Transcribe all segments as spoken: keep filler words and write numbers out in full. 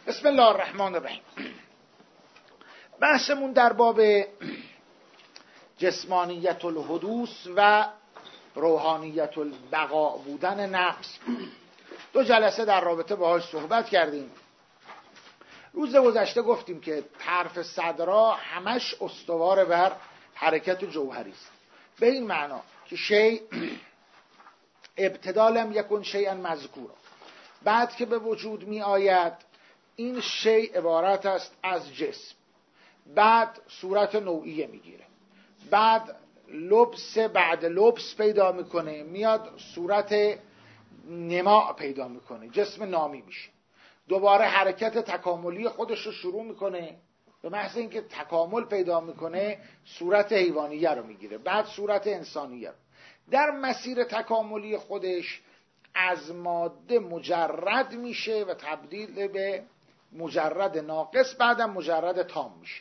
بسم الله الرحمن الرحیم. بحثمون در باب جسمانیت الحدوث و روحانیت البقاء بودن نفس. دو جلسه در رابطه باهاش صحبت کردیم. روز گذشته گفتیم که طرف صدرا همش استوار بر حرکت جوهری است، به این معنا که شیء ابتدا لم یکن شیئا مذکورا، بعد که به وجود می آید این شیء عبارت است از جسم، بعد صورت نوعیه میگیره، بعد لبس بعد لبس پیدا میکنه، میاد صورت نماء پیدا میکنه، جسم نامی میشه، دوباره حرکت تکاملی خودش رو شروع میکنه، به محض اینکه تکامل پیدا میکنه صورت حیوانیه رو میگیره، بعد صورت انسانیه رو. در مسیر تکاملی خودش از ماده مجرد میشه و تبدیل به مجرد ناقص، بعدم مجرد تام میشه.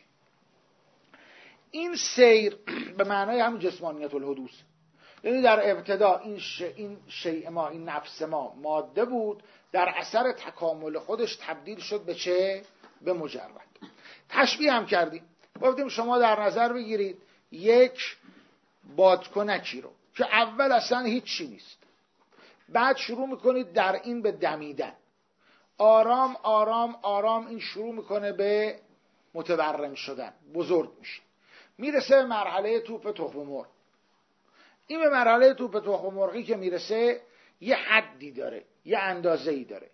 این سیر به معنای همون جسمانیت الحدوث، یعنی در ابتدا این ش... این شیء ما، این نفس ما ماده بود، در اثر تکامل خودش تبدیل شد به چه؟ به مجرد. تشبیه هم کردیم، گفتیم شما در نظر بگیرید یک بادکنکی رو که اول اصلا هیچی نیست، بعد شروع میکنید در این به دمیدن، آرام آرام آرام این شروع میکنه به متورم شدن، بزرگ میشه، میرسه به مرحله توپ تخم مرغ. این به مرحله توپ تخم مرغی که میرسه یه حدی داره، یه اندازه‌ای داره.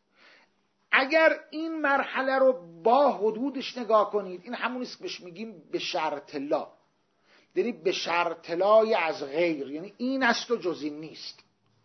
اگر این مرحله رو با حدودش نگاه کنید، این همونیست که بهش میگیم به شرط لا، یعنی به شرط لای از غیر، یعنی این است و جز این نیست.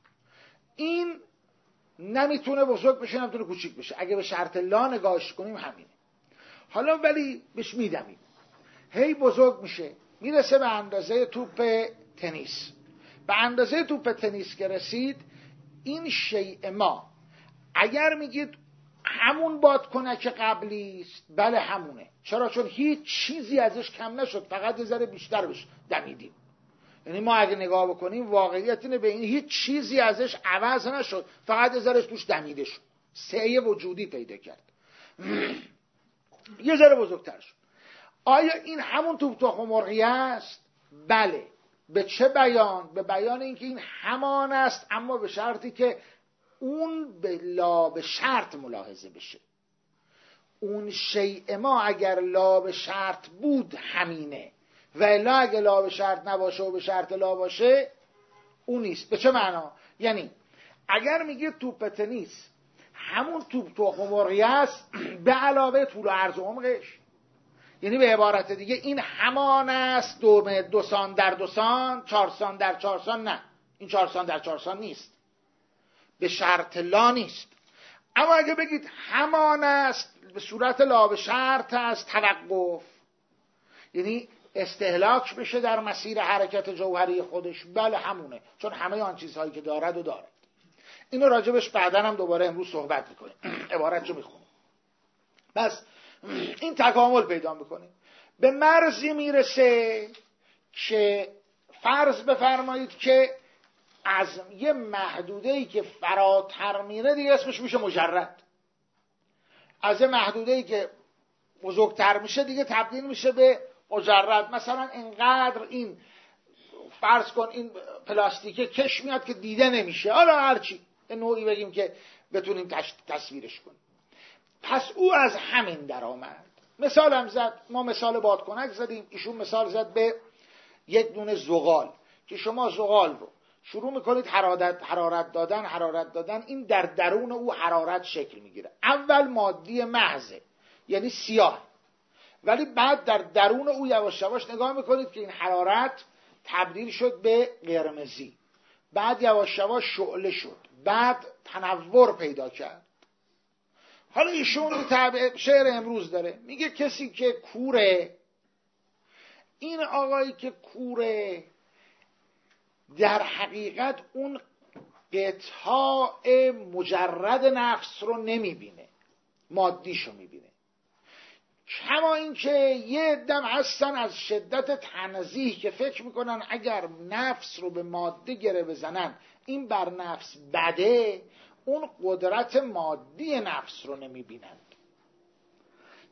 این نمیتونه بزرگ بشه، نمیتونه کوچیک بشه. اگه به شرط لا نگاهش کنیم همینه. حالا ولی بهش میدمیم، هی بزرگ میشه، میرسه به اندازه توپ تنیس. به اندازه توپ تنیس که رسید، این شیء ما، اگر میگید همون بادکنک قبلی است، بله همونه. چرا؟ چون هیچ چیزی ازش کم نشد، فقط یه ذره بیشتر بش دمیدیم. یعنی ما اگه نگاه بکنیم واقعیت اینه به این هیچ چیزی ازش عوض نشد، فقط یه ذره توش دمیده شد، سعی وجودی پیدا کرد، یه ذره بزرگتر شد. آیا این همون توپ تخم مرغی است؟ بله. به چه بیان؟ به بیان اینکه این همان است، اما به شرطی که اون به لا به شرط ملاحظه بشه. اون شیء ما اگر لا به شرط بود همینه، و الا اگه لا به شرط نباشه و به شرط لا باشه اون نیست. به چه معنا؟ یعنی اگر میگه توپ تنیس همون توپ تخم مرغی است به علاوه طول و عرض و عمقش، یعنی به عبارت دیگه این همان است، دو, دو سان در دو سان، چهار سان در چهار سان، نه، این چهار سان در چهار سان نیست، به شرط لا نیست. اما اگه بگید همان است به صورت لا به شرط است، توقف، یعنی استهلاک بشه در مسیر حرکت جوهری خودش، بله همونه، چون همه آن چیزهایی که دارد و دارد. اینو راجبش بعداً هم دوباره امروز صحبت میکنیم، عبارت رو میخونیم. بس این تکامل پیدا میکنه، به مرزی میرسه که فرض بفرمایید که از یه محدوده‌ای که فراتر میره دیگه اسمش میشه مجرد، از یه محدوده‌ای که بزرگتر میشه دیگه تبدیل میشه به مجرد. مثلا اینقدر این فرض کن این پلاستیکه کش میاد که دیده نمیشه، حالا هرچی به نوعی بگیم که بتونیم تصویرش کنیم. پس او از همین در آمد. مثال هم زد، ما مثال بادکنک زدیم، ایشون مثال زد به یک دونه زغال، که شما زغال رو شروع میکنید حرارت حرارت دادن حرارت دادن این در درون او حرارت شکل میگیره. اول مادی محضه، یعنی سیاه، ولی بعد در درون او یواش یواش نگاه میکنید که این حرارت تبدیل شد به قرمزی، بعد یواش یواش شعله شد، بعد تنور پیدا کرد. حالا ایشون شعر امروز داره، میگه کسی که کوره، این آقایی که کوره در حقیقت اون قطعه مجرد نفس رو نمیبینه، مادیشو میبینه. کما این که یه دم هستن از شدت تنزیه که فکر میکنن اگر نفس رو به ماده گره بزنن این بر نفس بده، اون قدرت مادی نفس رو نمیبینند.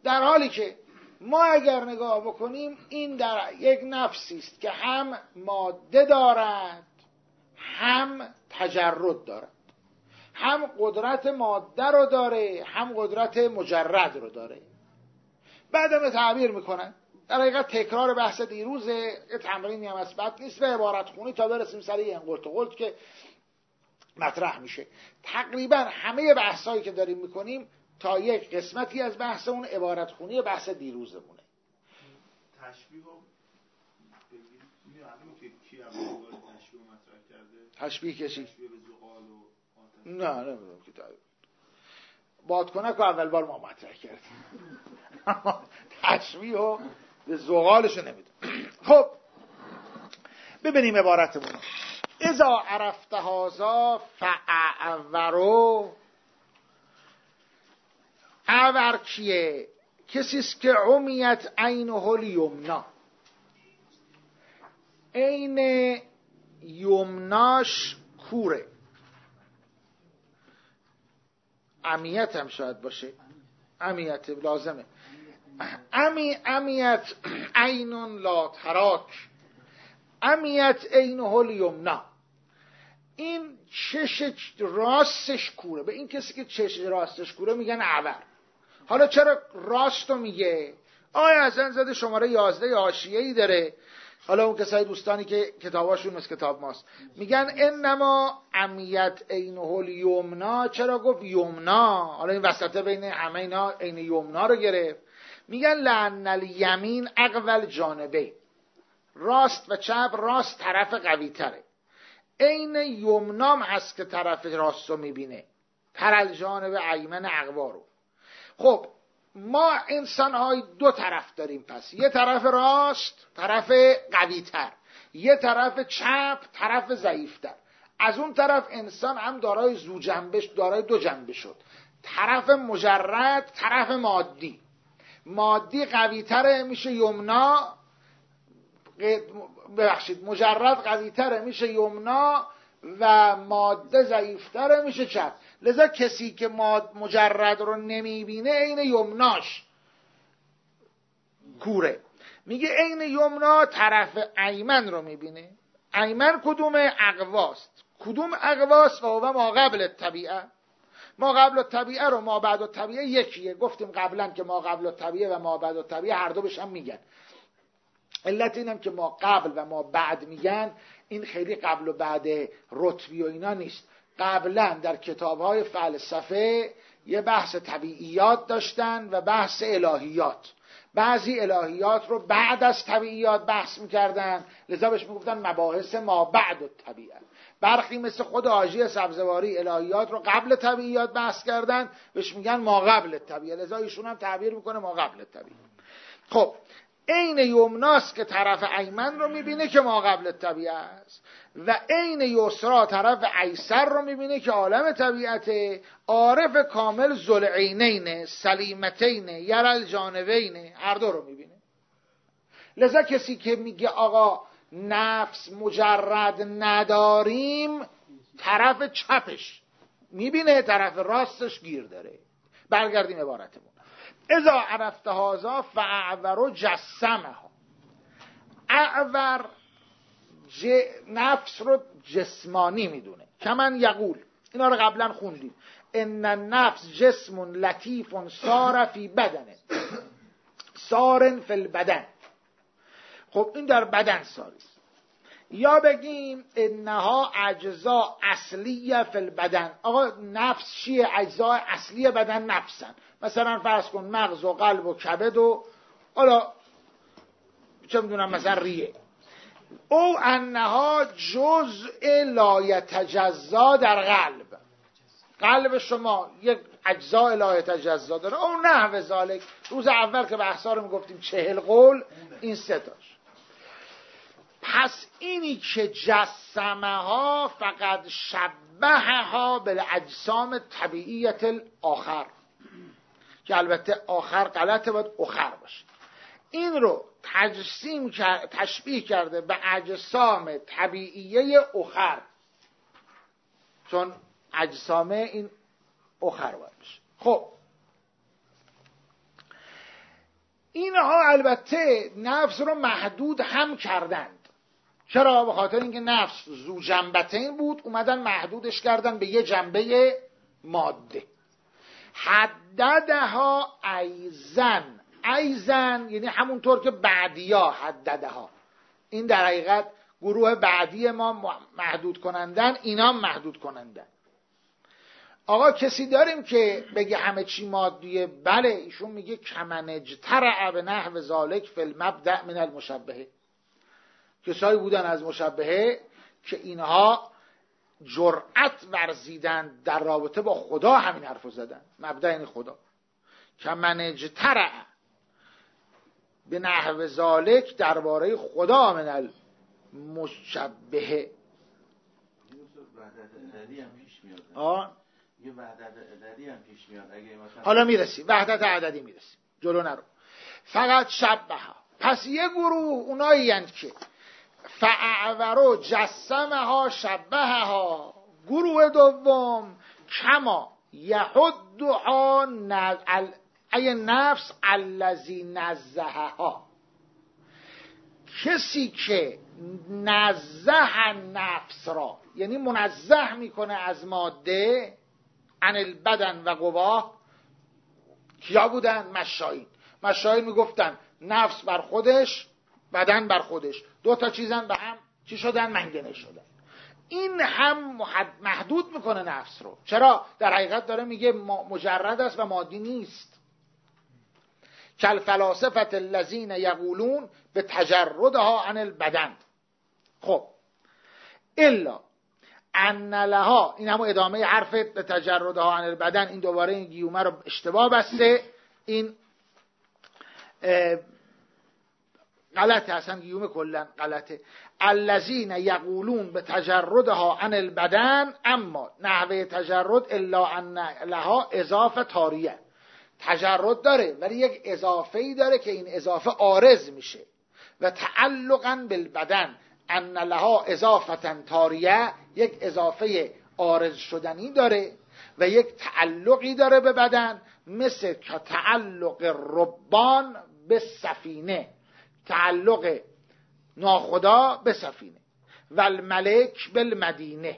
در حالی که ما اگر نگاه بکنیم این در یک نفسی است که هم ماده دارد هم تجرد دارد، هم قدرت ماده رو داره هم قدرت مجرد رو داره. بعدم تعبیر میکنن در حقیقت تکرار بحث دیروزه، یه تمرینی هم از بعد نیست به عبارت خونی تا برسیم سر این قلت و قلت که مطرح میشه. تقریبا همه بحثایی که داریم میکنیم تا یک قسمتی از بحث اون عبارت خونی بحث دیروزمونه. تشبیه رو بگیم که کی اول تشبیه رو مطرح کرده؟ تشبیه کشی؟ تشبیه به زغال و آتش. نه نمیدونم که بادکنک رو اول بار ما مطرح کردیم. تشبیه رو به زغالشو نمیدونم. خب ببینیم عبارتمون. اذا عرفت هذا فاعورو. اعور کیه؟ کسیست که عمیت عینه الیمنا، عین یمناش کوره. عمیت هم شاید باشه، عمیت لازمه. امی عمیت عینون لا تراک، عمیت عینه الیمنا. این چش راستش کوره. به این کسی که چش راستش کوره میگن اعور. حالا چرا راستو میگه؟ آیا اصلا زده شماره یازده حاشیه‌ای داره. حالا اون کسای دوستانی که کتاباشون مثل کتاب ماست میگن انما عمیت عینه الیمنا. چرا گفت یمنا؟ حالا این وسطه بین همه اینا عین یمنا رو گرفت. میگن لأن الیمین اقوال جانبه، راست و چپ، راست طرف قوی تره. عین یمنام هست که طرف راست رو میبینه، ترل جانب ایمن اقوا رو. خب ما انسان های دو طرف داریم، پس یه طرف راست، طرف قوی تر، یه طرف چپ، طرف ضعیف تر. از اون طرف انسان هم دارای زو جنبه، دارای دو جنبه شد، طرف مجرد، طرف مادی. مادی قوی تره میشه یمنا، ببخشید مجرد قوی تره میشه یمنا و ماده ضعیفتره میشه چپ. لذا کسی که ماد مجرد رو نمیبینه عین یمناش کوره. میگه عین یمنا طرف ایمن رو میبینه. ایمن کدوم؟ اقواست. کدوم اقواست؟ و هو ما قبل الطبیعه. ما قبل الطبیعه رو ما بعد الطبیعه یکیه. گفتیم قبلا که ما قبل الطبیعه و ما بعد الطبیعه هر دو بهش هم میگن. علت اینم که ما قبل و ما بعد میگن، این خیلی قبل و بعد رتبی و اینا نیست. قبلا در کتاب‌های فلسفه یه بحث طبیعیات داشتن و بحث الهیات. بعضی الهیات رو بعد از طبیعیات بحث میکردن، لذا بهش میگفتن مباحث ما بعد الطبیعه. برخی مثل خود حاجی سبزواری الهیات رو قبل طبیعیات بحث کردن، بهش میگن ما قبل الطبیعه. لذا ایشون هم تعبیر میکنه ما قبل الطبیعه. خب عین یمناست که طرف ایمن رو میبینه که ما قبل الطبیعه است، و عین یسرا طرف ایسر رو میبینه که عالم طبیعته. عارف کامل ذوالعینین سلیمتین یرل جانبین، هر دو رو میبینه. لذا کسی که میگه آقا نفس مجرد نداریم، طرف چپش میبینه، طرف راستش گیر داره. برگردیم عبارتمون. اذا عرفت هذا فاعور جسمها. اعور ج... نفس رو جسمانی میدونه. کمن یقول، اینا رو قبلا خوندیم، ان النفس جسم لطیف سار فی بدنه سارن فی البدن. خب این در بدن ساریست. یا بگیم انها اجزا اصلیه فی البدن. آقا نفس چیه؟ اجزا اصلی بدن نفسن. مثلا فرض کن مغز و قلب و کبد و حالا چه میدونم مثلا ریه. او انها جزء لا یتجزا در قلب. قلب شما یک اجزا لا یتجزا داره. او نحو ذالک. روز اول که بحثا رو میگفتیم چهل قول، این سه تاش. پس اینی که جسمها فقط شبهها بالاجسام طبیعیت الاخر، که البته آخر غلطه، باید اخر باشه. این رو تجسیم تشبیه کرده به اجسام طبیعیه اخر، چون اجسام این اخر باید باشه. خب اینها البته نفس رو محدود هم کردند. چرا؟ به خاطر اینکه نفس ذو جنبتین بود، اومدن محدودش کردن به یه جنبه ماده. حددها ایزن، ایزن یعنی همونطور که بعدیا حددها، این در حقیقت گروه بعدی ما محدود کنندن، اینا محدود کنندن. آقا کسی داریم که بگه همه چی مادیه؟ بله، ایشون میگه کمن اجترع به نحو ذالک فی المبدأ من المشبهه. کسایی بودن از مشبهه که اینها جرأت ورزیدن در رابطه با خدا همین حرفو زدن. مبدأ یعنی خدا. کمن اجترع به نحو ذالک درباره خدا من المشبهه. آه یه وحدت عددی هم پیش میاد. اگه مثلا حالا میرسی وحدت عددی میرسی، جلو نرو. فقط شبه ها. پس یه گروه اونایی هستند که فاعوروا جسمها شبهها. گروه دوم کما یحدها ای نفس الذی نزهها. کسی که نزه نفس را، یعنی منزه میکنه از ماده، عن البدن و قواه. کیا بودن؟ مشایین. مشایین میگفتن نفس بر خودش، بدن بر خودش، دو تا چیزن به هم چی شدن؟ منگنه شدن. این هم محدود میکنه نفس رو. چرا؟ در حقیقت داره میگه مجرد است و مادی نیست. کل فلاسفه الذین یقولون به تجردها عن البدن. خب الا ان لها، این همون ادامه حرف به تجردها عن البدن. این دوباره این گیومه رو اشتباه بسته، این غلطه، اصلا گیومه کلن غلطه. الذین یقولون به تجردها عن البدن، اما نحوه تجرد الا ان لها اضافه طاریه. تجرد داره ولی یک اضافه‌ای داره که این اضافه عارض میشه. و تعلقا بالبدن ان لها اضافه طاریه، یک اضافه عارض شدنی داره و یک تعلقی داره به بدن، مثل که تعلق ربان به سفینه، تعلق ناخدا به سفینه. و الملک بالمدینه.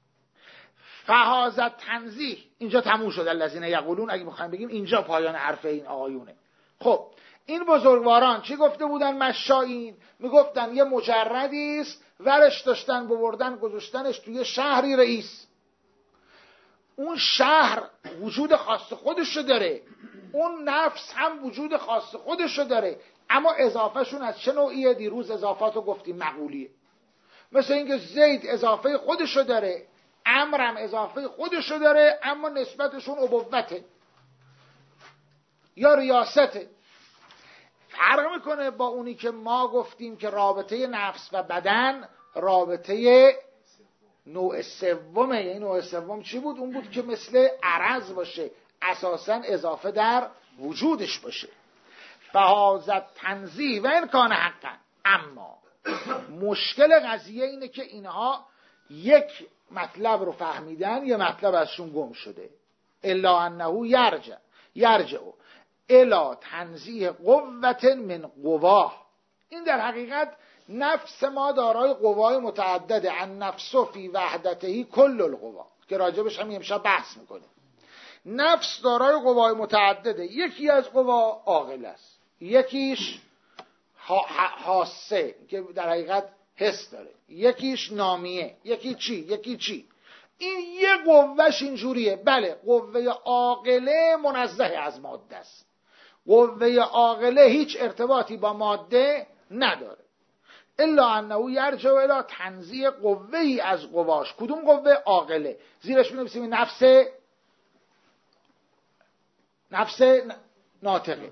فهذا تنزیه. اینجا تموم شد الذین یقولون. اگه بخوایم بگیم اینجا پایان حرف این آقایونه. خب این بزرگواران چی گفته بودن؟ مشایین میگفتن یه مجردی است، ورش داشتن ببردن گذاشتنش توی شهری رئیس. اون شهر وجود خاص خودشو داره، اون نفس هم وجود خاص خودشو داره، اما اضافهشون از چه نوعیه؟ دیروز اضافاتو گفتیم مقولیه. مثل اینکه زید اضافه خودشو داره، عمرو هم اضافه خودشو داره، اما نسبتشون ابوته یا ریاسته. فرق میکنه با اونی که ما گفتیم که رابطه نفس و بدن رابطه نوع سومه. یعنی نوع سوم چی بود؟ اون بود که مثل عرض باشه، اساسا اضافه در وجودش باشه. فهازت تنزیه و این کان حقا. اما مشکل قضیه اینه که اینها یک مطلب رو فهمیدن، یه مطلب ازشون گم شده. الا انه یرجع یرجع الا تنزیه قوت من قواه. این در حقیقت نفس ما دارای قوای متعدده. عن نفس فی وحدته کل القوا، که راجبش هم امشب بحث میکنیم. نفس دارای قوای متعدده. یکی از قوا عاقل است، یکیش حاسه که در حقیقت حس داره، یکیش نامیه، یکی چی یکی چی. این یه قوهش اینجوریه. بله، قوه عاقله منزه از ماده است. قوه عاقله هیچ ارتباطی با ماده نداره. الا انه یرجع الی تنزیه قوه‌ای از قواش. کدوم قوه؟ عاقله. زیرش می‌نویسیم نفس نفس ناطقه.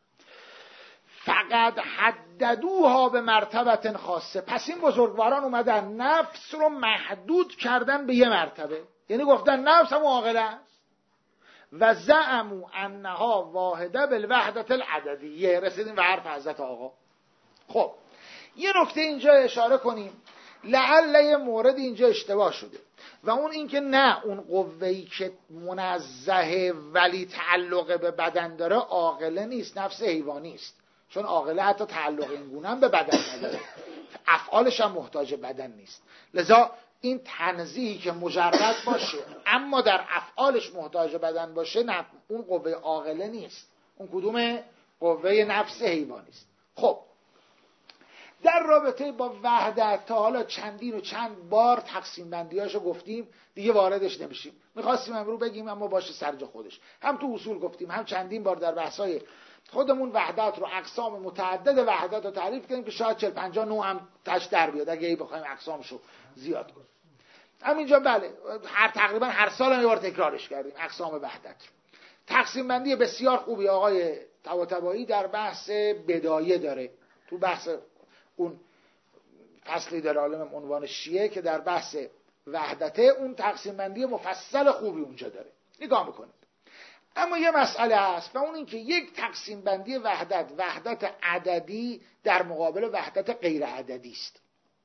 فقط حددوها به مرتبه خاصه. پس این بزرگواران اومدن نفس رو محدود کردن به یه مرتبه، یعنی گفتن نفس هم عاقله است. و زعموا انها واحده بالوحدت العددیه. رسیدیم به حرف حضرت آقا. خب یه نکته اینجا اشاره کنیم، لعل یه مورد اینجا اشتباه شده، و اون این که نه، اون قوه‌ای که منزه ولی تعلق به بدن داره عاقله نیست، نفس حیوانی است. چون عاقله حتی تعلق این گونه هم به بدن نداره، افعالش هم محتاج بدن نیست. لذا این تنزیهی که مجرد باشه اما در افعالش محتاج بدن باشه، نه اون قوه عاقله نیست، اون کدوم قوه نفس حیوانی است. خب در رابطه با وحدت تا حالا چندین و چند بار تقسیم بندیاشو گفتیم، دیگه واردش نمیشیم. میخواستیم امروز بگیم اما باشه سرج خودش. هم تو اصول گفتیم، هم چندین بار در بحثای خودمون وحدت رو، اقسام متعدد وحدت رو تعریف کردیم که شاید چهل پنجاه نوع هم تاش در بیاد اگه بخوایم اقسامشو زیاد کنیم. همینجا بله هر تقریبا هر سال هم یه بار تکرارش کردیم اقسام وحدت. تقسیم بندی بسیار خوبی آقای طباطبایی در بحث بدایه داره، تو بحث اون فصلی داره عالم عنوان شیعه که در بحث وحدته، اون تقسیم بندی مفصل خوبی اونجا داره، نگاه بکنید. اما یه مسئله هست و اون این که یک تقسیم بندی وحدت، وحدت عددی در مقابل وحدت غیر عددی است.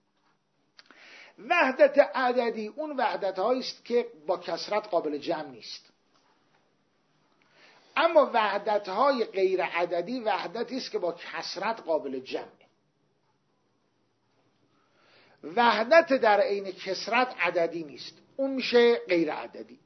وحدت عددی اون وحدت هایی است که با کثرت قابل جمع نیست، اما وحدت های غیر عددی وحدتی است که با کثرت قابل جمعه. وحدت در عین کثرت عددی نیست، اون میشه غیر عددی.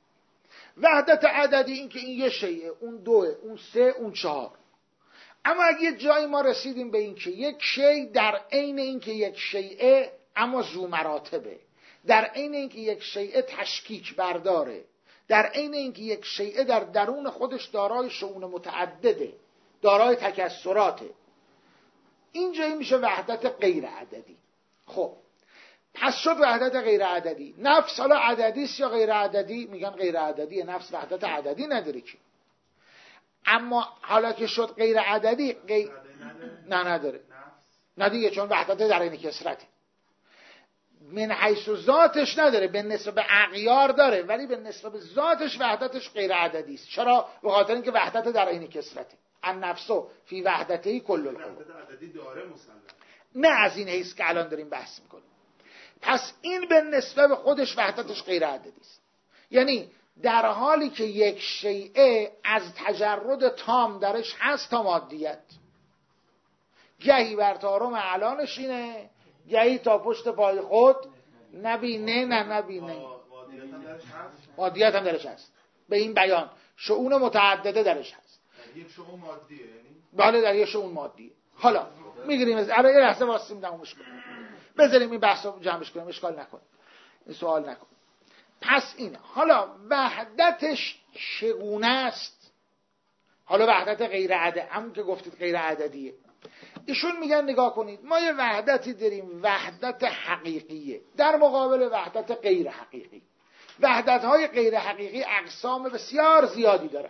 وحدت عددی این که این یه شیء، اون دوه، اون سه، اون چهار. اما اگه یه جایی ما رسیدیم به این که یک شیء در عین این که یک شیء اما ذو مراتبه، در عین این که یک شیء تشکیک برداره، در عین این که یک شیء در درون خودش دارای شؤون متعدده، دارای تکثراته، این جایی میشه وحدت غیر عددی. خب پس شد وحدت غیر عددی. نفس حالا عددی است یا غیر عددی؟ میگن غیر عددی، نفس وحدت عددی نداره که. اما حالا که شد غیر عددی غیر... نه نداره، نه دیگه، چون وحدت در این کثرته. من حیث ذاتش نداره، به نسبت به اغیار داره، ولی به نسبت به ذاتش وحدتش غیر عددی است. چرا؟ به خاطر اینکه وحدت در این کثرته. النفس فی وحدته کل القوا. وحدت عددی داره مسلم. نه از این حیث که الان داریم بحث میکنیم. پس این به نسبت به خودش وحدتش غیر عددی است. یعنی در حالی که یک شیء از تجرد تام درش هست تا مادیت، گهی بر طارم اعلانش اینه، گهی تا پشت پای خود نبینه نه نبینه، مادیت هم درش هست. به این بیان شؤون متعدده درش هست. یک شؤون مادیه یعنی؟ بله در یک شؤون مادیه. حالا میگیریم از الان یه لحظه واسیم تمومش کنیم، بذاریم این بحث رو جمعش کنیم، اشکال نکن، این سوال نکن. پس این حالا وحدتش چگونه است؟ حالا وحدت غیر عددی هم که گفتید غیر عددیه. ایشون میگن نگاه کنید، ما یه وحدتی داریم، وحدت حقیقیه در مقابل وحدت غیر حقیقی. وحدت‌های غیر حقیقی اقسام بسیار زیادی دارن.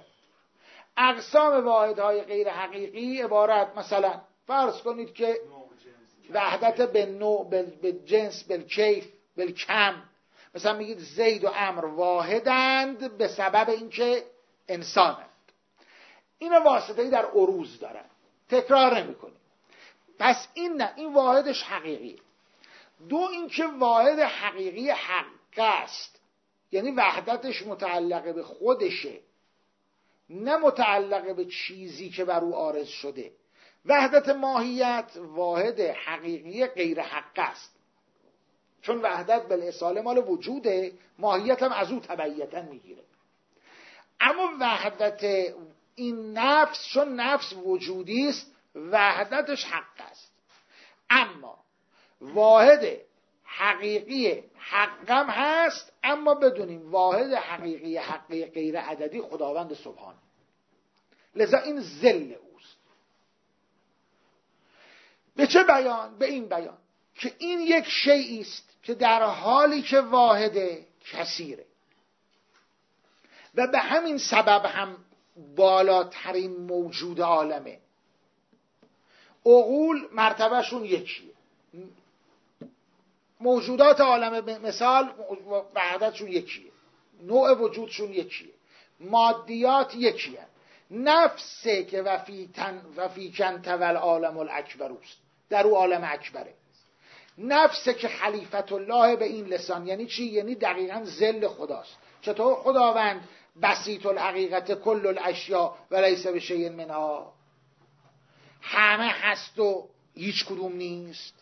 اقسام واحدهای غیر حقیقی عبارت مثلا فرض کنید که وحدت به نوع، به جنس، به کیف، به کم. مثلا میگید زید و عمرو واحدند به سبب اینکه انسانند. اینا واسطه‌ای در عروض دارن، تکرار نمی‌کنیم. پس این نه، این واحدش حقیقی. دو اینکه واحد حقیقی حق است، یعنی وحدتش متعلقه به خودشه، نه متعلقه به چیزی که بر او عارض شده. وحدت ماهیت واحد حقیقی غیر حق است، چون وحدت بالاصاله مال وجوده، ماهیت هم از او تبعیتا میگیره. اما وحدت این نفس، چون نفس وجودی است، وحدتش حق است. اما واحد حقیقی حقم هست، اما بدونیم واحد حقیقی حقی غیر عددی خداوند سبحانه. لذا این ذل اوست. به چه بیان؟ به این بیان که این یک شیئی است که در حالی که واحده کثیره و به همین سبب هم بالاترین موجود عالمه. عقول مرتبهشون یکیه، موجودات عالم مثال وحدتشون یکیه، نوع وجودشون یکیه، مادیات یکیه. نفسه که وفیکن تول عالم الاکبر است، در او عالم اکبره. نفسه که خلیفت الله به این لسان. یعنی چی؟ یعنی دقیقاً ذل خداست. چطور خداوند بسیط الحقیقت کل الاشیاء و لیس بشیء منها؟ همه هست و هیچ کدوم نیست.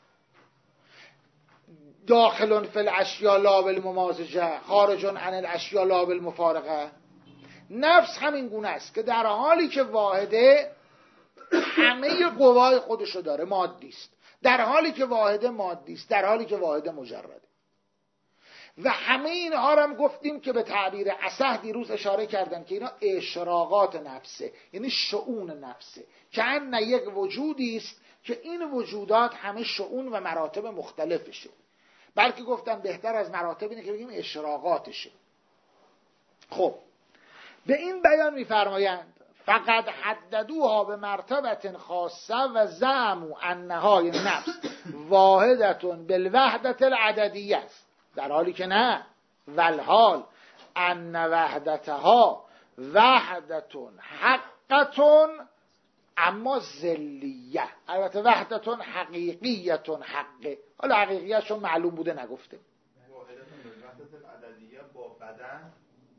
داخلون فی الاشیا لا بالممازجه خارجون عن الاشیا لا بالمفارقه. نفس همین گونه است که در حالی که واحده همه قوای خودشو داره، مادی است، در حالی که واحده مادی است، در حالی که واحده مجرده. و همه اینها رو هم گفتیم که به تعبیر اصح دیروز اشاره کردن که اینا اشراقات نفسه، یعنی شؤون نفسه، که ان یک وجودی است که این وجودات همه شؤون و مراتب مختلفشه. بلکه گفتن بهتر از مراتب اینه که بگیم اشراقاتشه. خب به این بیان میفرمایند فقط حددوها به مرتبت خاصه و زعموا انها نفس واحدتون بالوحدت العددیه است، در حالی که نه، والحال ان وحدتها وحدتون حقتون اما ذلیه. البته وحدتون حقیقیتون حقه، حالا حقیقیتشون معلوم بوده نگفته. واحدتون بالوحدت العددیه با بدن،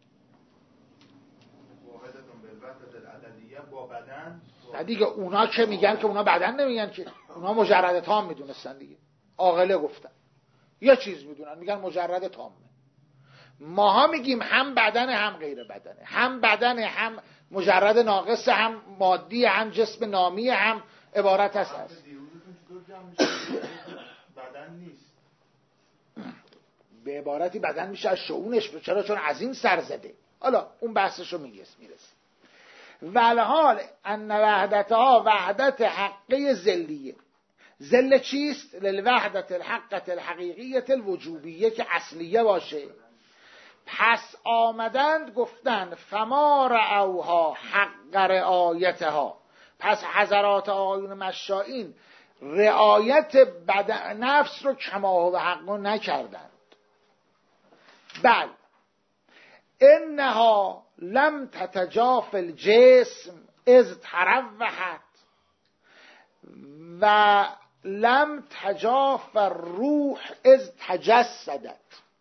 واحدتون بالوحدت العددیه با بدن. نه دیگه اونا که میگن که اونا بدن نمیگن که، اونا مجرد تام میدونستن دیگه. عاقله گفتن یه چیز میدونن، میگن مجرد تامه. ماها میگیم هم بدن هم غیر بدنه، هم بدن هم مجرد ناقص، هم مادی، هم جسم نامی، هم عبارت هست هست بدن نیست. به عبارتی بدن میشه از شؤونش. چرا؟ چون از این سر زده. حالا اون بحثشو میگیست میرسه. والحال ان وحدتها وحدت حقه ذلیه. ذل چیست؟ للوحدت الحقت الحقیقیت الوجوبیه، که اصلیه باشه. پس آمدند گفتند فما رعوها حق رعایتها. پس حضرات آقایون مشائین رعایت بدن نفس رو کما و حق نکردند. بل انها لم تتجاف الجسم از تروحت و لم تجاف الروح از تجسدت.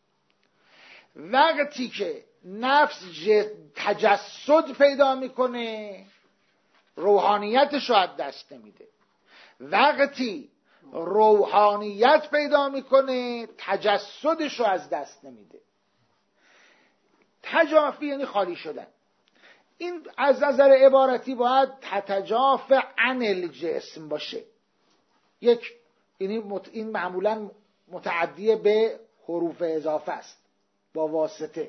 وقتی که نفس تجسد پیدا میکنه روحانیتش رو از دست نمیده، وقتی روحانیت پیدا میکنه تجسدش رو از دست نمیده. تجافی یعنی خالی شدن. این از نظر عبارتی باید تتجاف عن الجسم باشه. یک یعنی این معمولا متعدی به حروف اضافه است، با واسطه،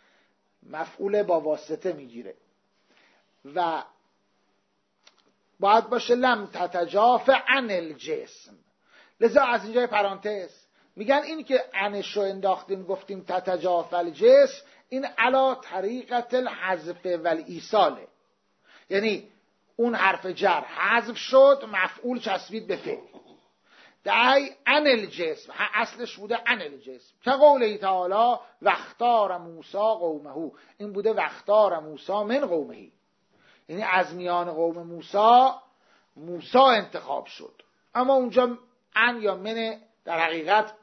مفعول با واسطه میگیره و باید باشه لم تتجاف عن الجسم. لذا از اینجای پرانتز میگن این که عنشو انداختیم گفتیم تتجاف الجسم، این علا طریقت الحذف والایصاله، یعنی اون حرف جر حذف شد، مفعول چسبید به فعل. دعی عن الجسم، اصلش بوده عن الجسم، که قوله تعالی واختار موسی قومه، این بوده واختار موسی من قومه، یعنی از میان قوم موسی موسی انتخاب شد. اما اونجا عن یا من در حقیقت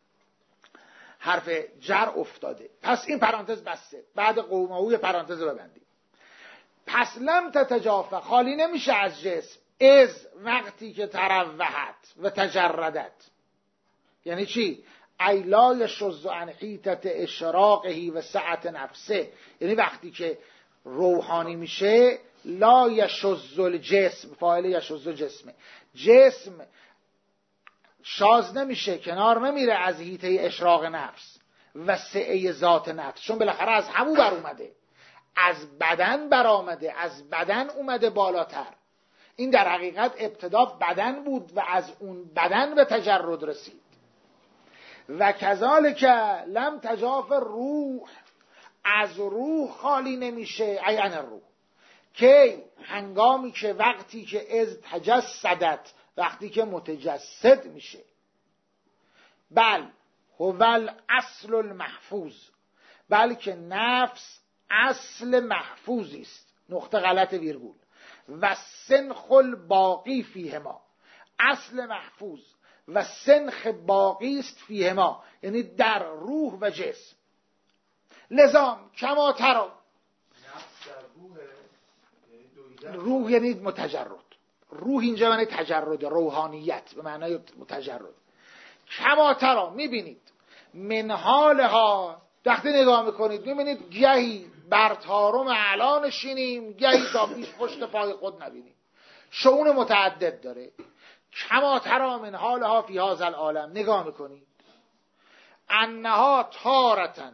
حرف جر افتاده. پس این پرانتز بسته، بعد قومه یه پرانتز ببندیم. پس لم تتجافه خالی نمیشه از جسم از وقتی که تروحت و تجردت. یعنی چی؟ ای لا یشذ عن حیطة اشراقه و سعة نفسه، یعنی وقتی که روحانی میشه لا یشذ الجسم، فاعل یشذ جسمه، جسم شاز نمیشه، کنار نمیره از حیطه اشراق نفس و سعه ذات نفس، چون بالاخره از همو بر اومده، از بدن بر آمده، از بدن اومده بالاتر. این در حقیقت ابتدا بدن بود و از اون بدن به تجرد رسید. و کذالک لم تجاف روح، از روح خالی نمیشه، ای عن الروح، که هنگامی که وقتی که از تجسدت، وقتی که متجسد میشه. بل هو الاصل المحفوظ، بلکه نفس اصل محفوظی است، نقطه غلط ویرگول، و سنخ الباقی فیهما، اصل محفوظ و سنخ باقی است فیهما، یعنی در روح و جسم. لذا کما ترا، روح یعنی متجرد، روح اینجا معنی تجرد، روحانیت به معنای تجرد. کماترا میبینید من حالها، وقتی نگاه میکنید میبینید گهی بر طارم اعلا نشینیم، گهی تا پیش پشت پای خود نبینیم. شؤون متعدد داره. کماترا من حالها فی هذا العالم، نگاه میکنید انها تارتن.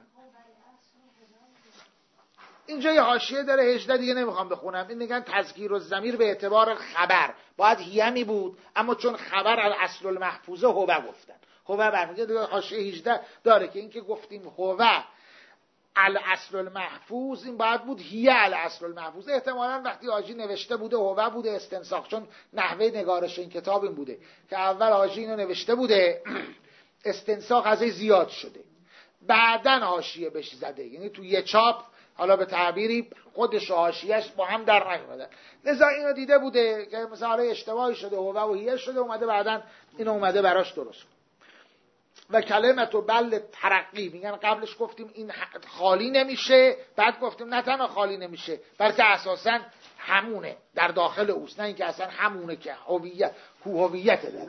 اینجا یه حاشیه داره هجده دیگه نمیخوام بخونم. این میگن تذکیر الضمیر به اعتبار خبر، باید هیمی بود، اما چون خبر الاصل المحفوظه هو گفتن، هو برمیگه حاشیه هجده داره که این که گفتیم هو الاصل المحفوظ، این باید بود هی الاصل المحفوظ. احتمالاً وقتی آجی نوشته بوده هو بوده استنساخ، چون نحوه نگارش این کتاب این بوده که اول آجی اینو نوشته بوده استنساخ ازش زیاد شده، بعدن حاشیه بهش زده، یعنی تو یه چاپ حالا به تعبیری خودش و حاشیه‌اش با هم در نیومدن. لذا اینو دیده بوده که مثلا اشتباهی شده هو و هی شده، اومده بعدن اینو اومده براش درست. و کلمت و بل ترقی، میگن قبلش گفتیم این خالی نمیشه، بعد گفتیم نه تنها خالی نمیشه بلکه اساساً همونه در داخل اوست، نه اینکه اصلا همونه که هویت هویت داره.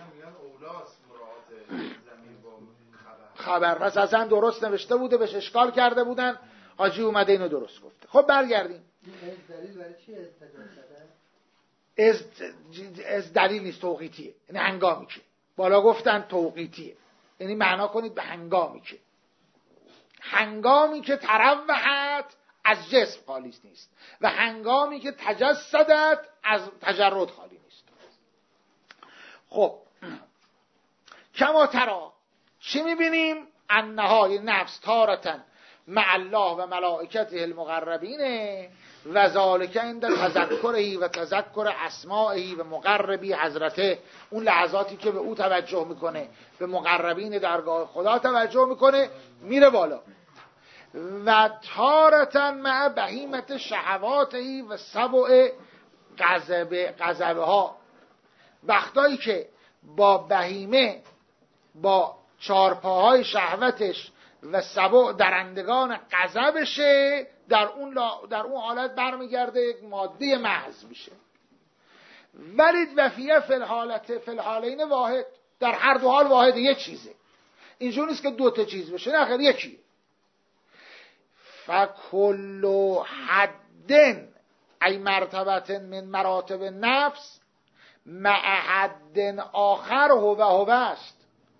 خبر پس اصلا درست نوشته بوده، بهش اشکال کرده بودن، حاجی اومده اینو درست گفته. خب برگردیم. دلیل برای چی استدلال از از دلیل نیست، توقیتیه، یعنی هنگامی که بالا گفتن توقیتیه، یعنی معنا کنید به هنگامی که هنگامی که تروحت از جسم خالی نیست و هنگامی که تجسدت از تجرد خالی نیست. خب کما ترا چی میبینیم؟ انهای نفس تارتن مع الله و ملائکته المقربین و ذالک عند تذکرهی و تذکر اسمائهی و مقربی حضرته، اون لحظاتی که به او توجه میکنه، به مقربین درگاه خدا توجه میکنه، میره بالا. و تارتن مع بهیمت شهواتی و سبع غضب غضبه ها، وقتایی که با بهیمه، با چارپاهای شهوتش و سبع درندگان غضبشه، در اون لا در اون حالت برمیگرده یک ماده محض میشه. ولید وفیه فی الحالت فی الحالین واحد، در هر دو حال واحد، یک چیزه. اینجور نیست که دو تا چیز بشه، نه خیلی یکیه. فکل حدن ای مرتبت من مراتب نفس مع حد آخر هو هو است.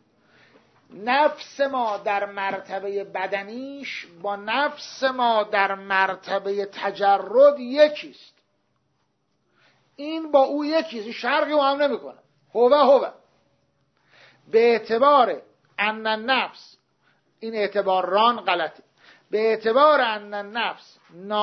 نفس ما در مرتبه بدنیش با نفس ما در مرتبه تجرد یکیست. این با او یکیست، شرقی با هم نمی کنه. هو هو به اعتبار ان النفس، این اعتبار ران غلطه، به اعتبار ان النفس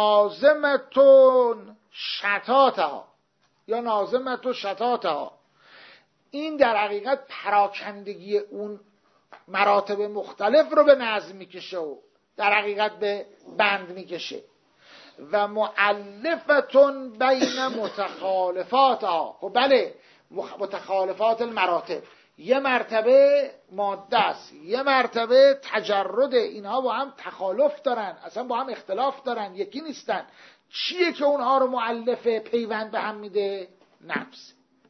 نازمتون شتاتها یا نازمتون شتاتها، این در حقیقت پراکندگی اون مراتب مختلف رو به نظم میکشه و در حقیقت به بند میکشه. و مؤلفتون بین متخالفاتها، خب بله متخالفات المراتب، یه مرتبه ماده است، یه مرتبه تجرد، اینها با هم تخالف دارن، اصلا با هم اختلاف دارن، یکی نیستن. چیه که اونها رو مؤلفه پیوند به هم میده؟ نفس.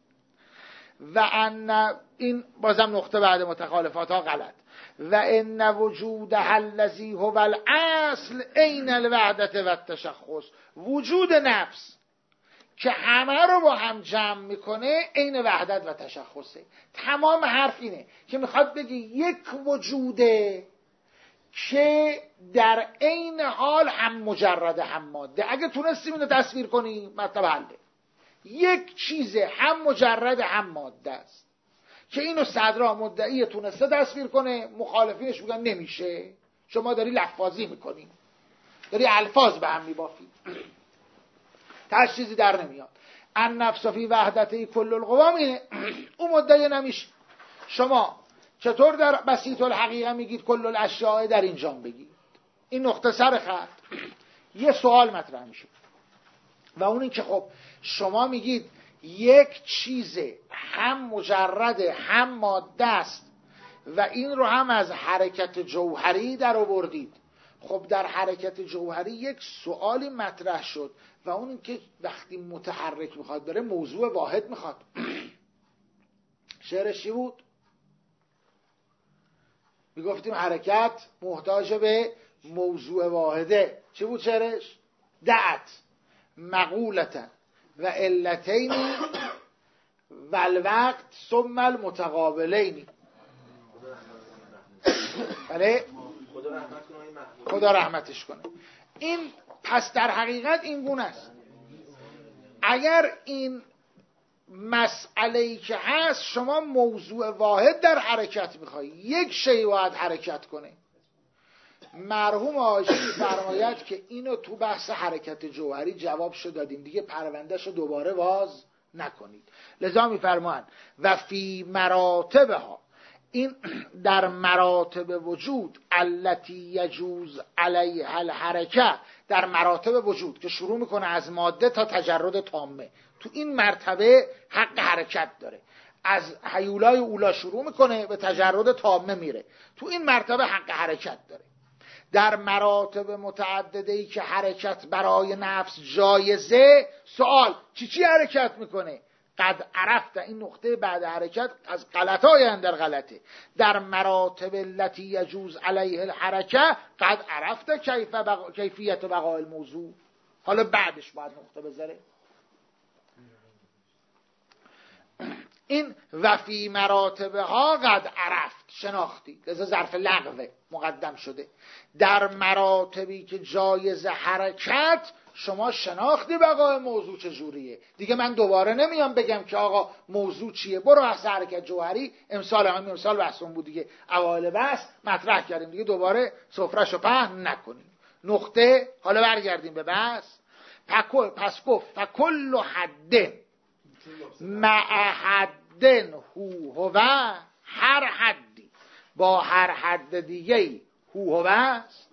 و ان این بازم نقطه بعد متخالفات ها غلط. و ان وجود الذی هو الاصل عین الوحدت و التشخص، وجود نفس که همه رو با هم جمع میکنه عین وحدت و تشخصه. تمام حرف اینه که میخواد بگه یک وجوده که در عین حال هم مجرد هم ماده. اگه تونستیم اینو تصویر کنیم مطلب حله. یک چیزه هم مجرد هم ماده است که اینو صدرا مدعی تونسته تصویر کنه، مخالفینش میگن نمیشه، شما داری لفاظی میکنی، داری الفاظ به هم میبافی، تاش چیزی در نمیاد. ان نفس فی وحدتی کل القوام، اینه اون مدعی نمیشه. شما چطور در بسیط الحقیقه میگید کل الاشیاء در اینجا بگید؟ این نقطه سر خط یه سوال مطرح میشه و اون این که خب شما میگید یک چیزه هم مجرد هم ماده است و این رو هم از حرکت جوهری در آوردید، خب در حرکت جوهری یک سوالی مطرح شد و اون این که وقتی متحرک میخواد بره موضوع واحد میخواد. شعرش چی بود؟ میگفتیم حرکت محتاج به موضوع واحده. چی بود شعرش؟ دعت مقولتن و علتین و الوقت ثم المتقابلین. بله؟ خدا رحمتش کنه. این پس در حقیقت این گونه است. اگر این مسئله‌ای که هست شما موضوع واحد در حرکت میخوایی، یک شی باید حرکت کنه. مرحوم حاجی فرماید که اینو تو بحث حرکت جوهری جوابشو دادیم دیگه، پروندهشو دوباره باز نکنید. لذا میفرمایند و فی مراتبها، این در مراتب وجود، التی یجوز علیها الحرکه، در مراتب وجود که شروع میکنه از ماده تا تجرد تامه، تو این مرتبه حق حرکت داره. از هیولای اولا شروع میکنه به تجرد تامه میره، تو این مرتبه حق حرکت داره. در مراتب متعدده‌ای که حرکت برای نفس جایزه، سوال چی چی حرکت میکنه؟ قد عرفت، این نقطه بعد حرکت از غلطای اندر غلطه. در مراتب التي یجوز علیه الحرکه قد عرفت کیف بق... کیفیت بقاء الموضوع. حالا بعدش باید نقطه بذاره. این و فی مراتبها قد عرفت، شناختی، لذا ظرف لغوه مقدم شده. در مراتبی که جایز حرکت شما شناختی بقای موضوع چجوریه. دیگه من دوباره نمیام بگم که آقا موضوع چیه، برو بحث حرکت جوهری، امسال هم امسال بحثون بود دیگه، اوایل بحث مطرح کردیم دیگه، دوباره سفرهشو پهن نکنیم. نقطه. حالا برگردیم به بحث. پس گفت فکل حد مع حد هو هو، هر حدی با هر حد دیگه هو هو است.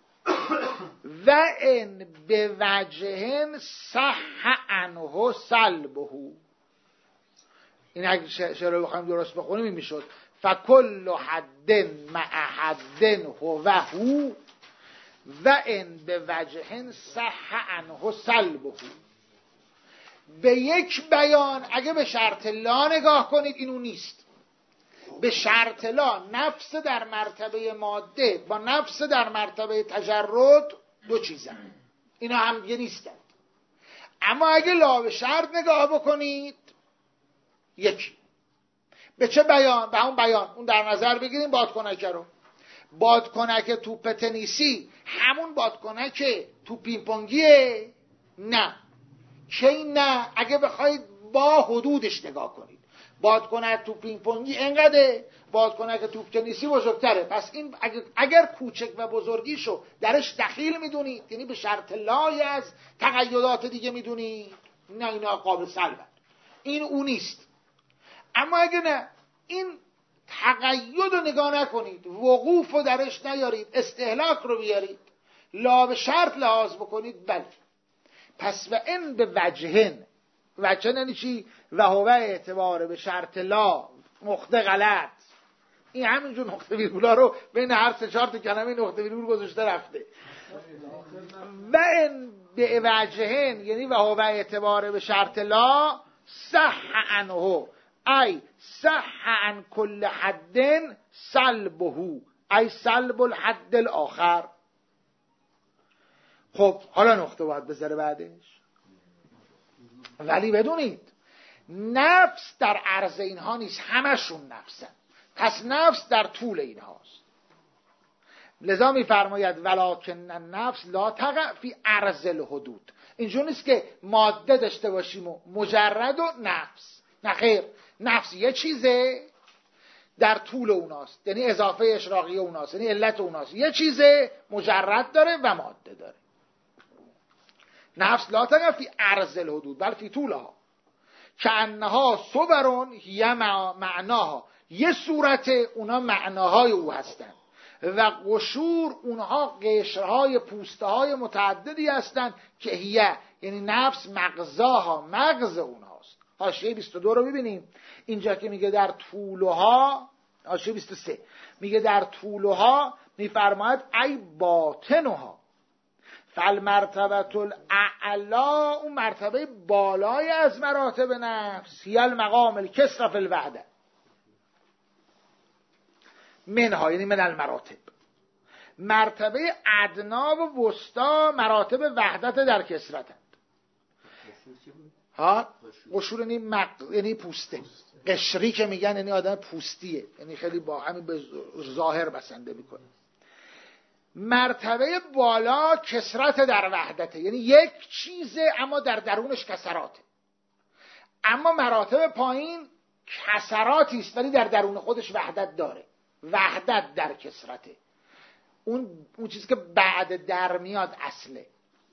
و ان به وجه صح عنه سلبه، این اگه شعر رو بخوایم درست بخونیم این میشد فکل حد مع حد هو هو و ان به وجه صح عنه سلبه. به یک بیان اگه به شرط لا نگاه کنید اینو نیست. به شرط لا نفس در مرتبه ماده با نفس در مرتبه تجرد دو چیزن، اینا هم دیگه نیستن. اما اگه لا به شرط نگاه بکنید یکی. به چه بیان؟ به اون بیان اون در نظر بگیریم بادکنک رو. بادکنک توپ تنیسی همون بادکنک توپ پینگ-پونگیه؟ نه. کی نه؟ اگه بخواید با حدودش نگاه کنید. بادکنک توپ پینگ-پونگی اینقدره، بادکنک توپ تنیسی بزرگتره. پس این اگر, اگر کوچک و بزرگیشو درش دخیل میدونید، یعنی به شرط لای از تقیدات دیگه میدونید، نه اینا قابل سلبن، این اون نیست. اما اگه نه این تقید رو نگاه نکنید، وقوف رو درش نیارید، استهلاک رو بیارید، لا به شرط لحاظ بکنید، بله. پس و این به وجهن، وجهن یعنی چی؟ و هو اعتبار به شرط لا نقطه غلط. این همینجور نقطه ویرگولا رو بین هر سه چهار تا کلمه نقطه ویرگول گذاشته رفته. و این به وجهن یعنی و هو اعتبار به شرط لا صح عنه ای صح عن کل حد سلبه ای سلب الحد الاخر. خب حالا نقطه باید بذاره بعدش. ولی بدونید نفس در عرض اینها نیست، همشون نفسن. پس نفس در طول اینهاست. لذا میفرماید ولکن النفس لا تقع فی عرض الحدود. اینجور نیست که ماده داشته باشیم و مجرد و نفس، نه خیر. نفس یه چیزه در طول اوناست، یعنی اضافه اشراقی اوناست، یعنی علت اوناست. یه چیزه مجرد داره و ماده داره. نفس لا تقع فی عرض الحدود بل فی طولها که انها صورون هی معناها، یه صورت اونا معناهای او هستند، و قشور اونها قشرهای پوستهای متعددی هستند که هیه یعنی نفس مغزاها، مغز اونهاست. حاشیه بیست و دو رو ببینیم اینجا که میگه در طولها، حاشیه بیست و سه میگه در طولها میفرماید ای باطنها فالمرتبه الاعلا، اون مرتبه بالای از مراتب نفس، هی المقام الکسرى فی الوحده منها، یعنی من المراتب. مرتبه ادنا و وسطا مراتب وحدت در کسرتند. ها قشور یعنی مق... یعنی پوسته، قشری که میگن یعنی آدم پوستیه، یعنی خیلی با همین به ظاهر بسنده میکنه. مرتبه بالا کسرت در وحدته، یعنی یک چیزه اما در درونش کسراته. اما مراتب پایین کسراتی است ولی در درون خودش وحدت داره. وحدت در کسرته، اون اون چیزی که بعد در میاد اصله.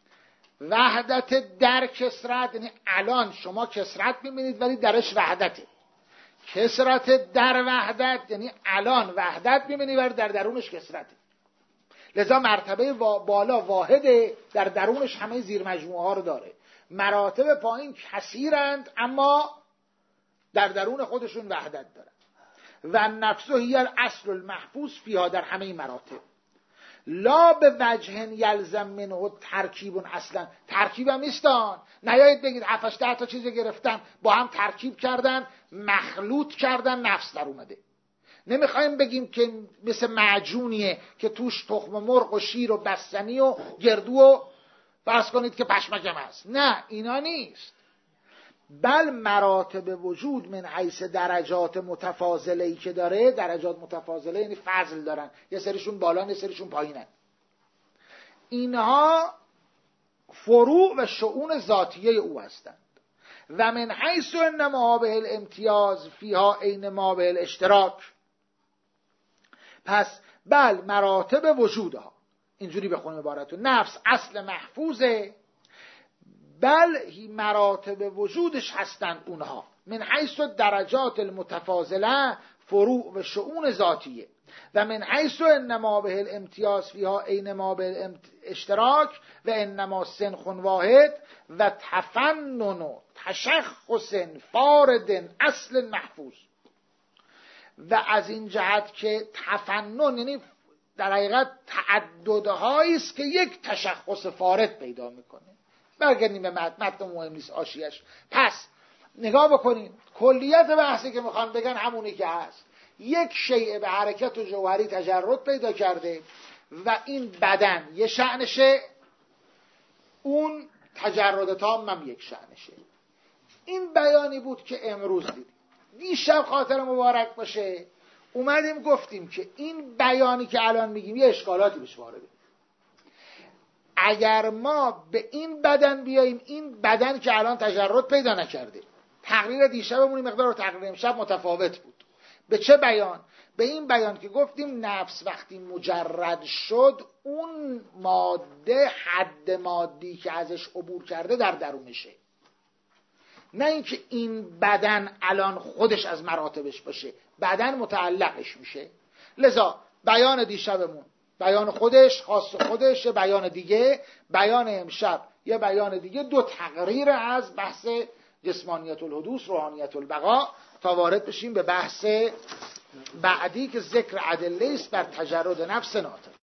وحدت در کسرت یعنی الان شما کسرت میبینید ولی درش وحدته. کسرت در وحدت یعنی الان وحدت میبینید ولی در درونش کسرته. لذا مرتبه بالا واحده، در درونش همه زیر مجموعه ها رو داره. مراتب پایین کثیرند اما در درون خودشون وحدت دارن. و نفس هی الاصل المحفوظ فیها، در همه مراتب. لا به وجه یلزم منه ترکیب اصلا، ترکیب هم نیستان. نیایید بگید هفتش ده تا چیز گرفتن با هم ترکیب کردن مخلوط کردن نفس در اومده. نمیخوایم بگیم که مثل معجونیه که توش تخم مرغ و شیر و بستنی و گردو و فرض کنید که پشمکم هست. نه، اینا نیست. بل مراتب وجود من حیث درجات متفاضله ای که داره، درجات متفاضله یعنی فضل دارن، یه سریشون بالا یه سریشون پایینن. اینها فروع و شؤون ذاتیه او هستند. و من حیث انما به الامتیاز فیها عین ما به الاشتراک. پس بل مراتب وجودها، اینجوری بخونیم عبارتو، نفس اصل محفوظه، بل مراتب وجودش هستند اونها. من حیث درجات المتفاضله فروع و شؤون ذاتیه. و من حیث انما به الامتیاز فیها عین ما به الاشتراک و انما سنخ واحد و تفنن و تشخص فارد اصل محفوظ. و از این جهت که تفنن یعنی در حقیقت تعددهایی است که یک تشخص فارد پیدا میکنه. برگردیم به متن، متن مهم نیست آشیش. پس نگاه بکنیم کلیت بحثی که میخوان بگن همونی که هست. یک شیء به حرکت و جوهری تجرد پیدا کرده و این بدن یه شأنشه، اون تجرد تام هم یک شأنشه. این بیانی بود که امروز دیدیم. دیشب خاطر مبارک باشه اومدیم گفتیم که این بیانی که الان میگیم یه اشکالاتی بهش وارده. اگر ما به این بدن بیاییم، این بدن که الان تجرد پیدا نکرده، تقریر دیشبمون مقدار و تقریر امشب متفاوت بود. به چه بیان؟ به این بیان که گفتیم نفس وقتی مجرد شد اون ماده حد مادی که ازش عبور کرده در درونشه، نه اینکه این بدن الان خودش از مراتبش باشه، بدن متعلقش میشه. لذا بیان دیشبمون بیان خودش خاص خودش، بیان دیگه بیان امشب یه بیان دیگه، دو تقریر از بحث جسمانیت الحدوث روحانیت البقا تا وارد بشیم به بحث بعدی که ذکر ادله است بر تجرد نفس ناطق.